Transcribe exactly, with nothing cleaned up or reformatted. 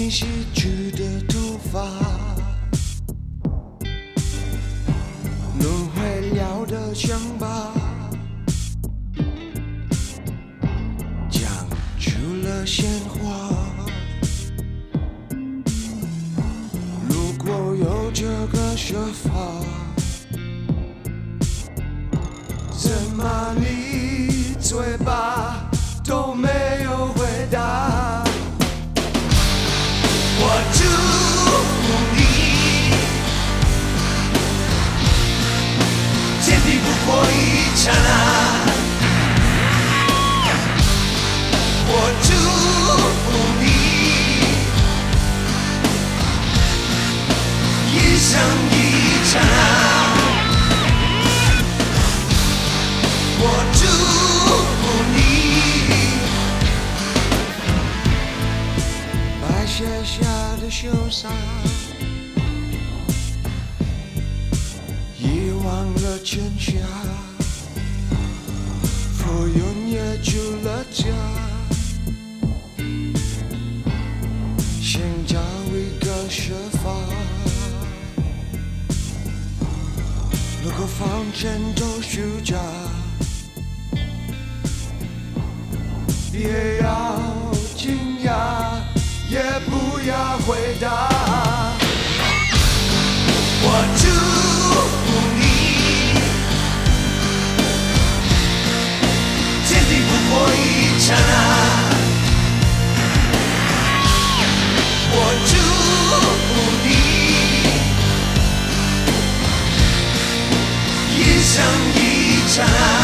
你逝去的头发，轮回了的伤疤，讲出了鲜花。如果有这个说法，怎么你嘴巴都没有回答？我祝福你，坚定不过一刹那。我祝福你，一生一刹那。我祝福你，白雪下的羞洒，遗忘了真相，浮云也出了家，寻找一个说法。如果放针都虚假，也要惊讶，也不要回答。我祝福你，坚定不过一刹那。我祝福你，一生一刹那。